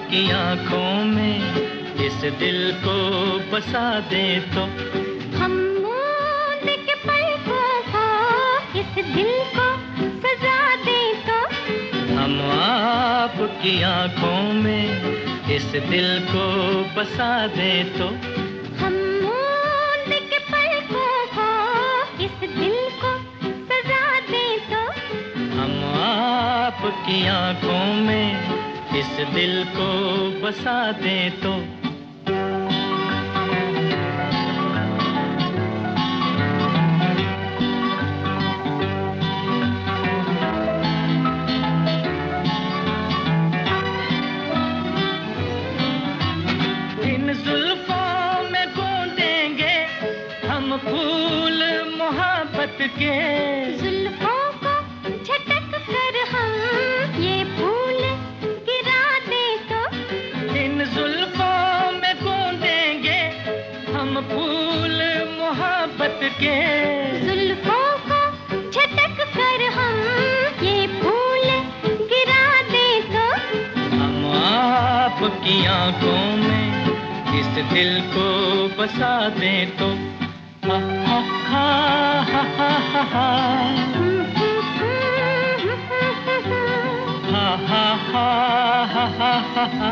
आपकी आंखों में इस दिल को बसा दे तो हम मूंद के पलकों को इस दिल को सजा दे तो हम आपकी आंखों में इस दिल को बसा दे तो हम मूंद के पलकों को इस दिल को सजा दे तो हम आपकी आंखों में इस दिल को बसा दे तो इन जुल्फों में गूंदेंगे हम फूल मोहब्बत के जुल्फों को झटक कर हम ये फूल गिरा दे तो इन जुल्फों में गूंदेंगे हम फूल मोहब्बत के जुल्फों को झटक कर हम ये फूल गिरा दे तो हम आपकी आंखों में इस दिल को बसा दे तो हा हा हा हा हा हा हा हा हा हा हा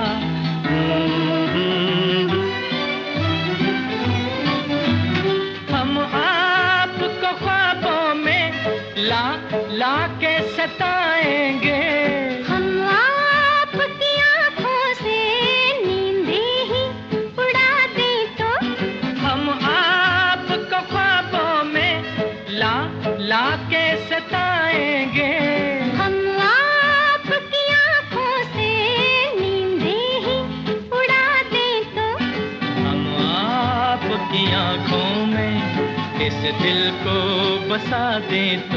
हम आपको ख्वाबों में ला ला के सताएंगे हम आपकी आंखों से नींदें ही उड़ा दे तो हम आपको ख्वाबों में ला ला के सताएंगे हम आपकी आंखों से नींदें ही उड़ा दे तो हम आपकी आंखों में इस दिल को बसा दे तो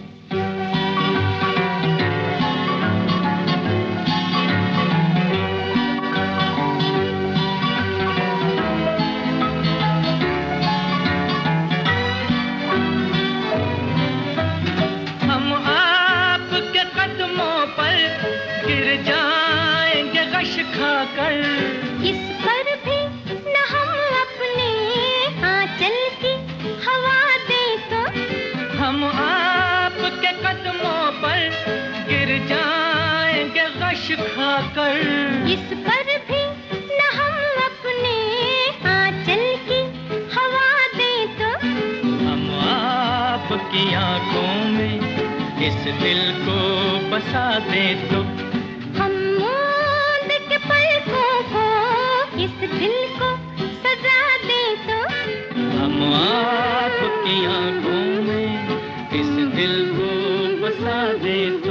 हम आपके कदमों पर गिर जाएंगे गश खाकर इस पर भी न हम अपने आंचल की हवा दे तो हम आपके कदमों पर गिर जाएंगे गश खाकर इस पर भी न हम अपने आंचल की हवा दे तो हम आपकी आंखों में इस दिल को बसा दे तो हम मूंद के पलकों को इस दिल को सजा दे तो हम आपकी आंखों में इस दिल को बसा दे तो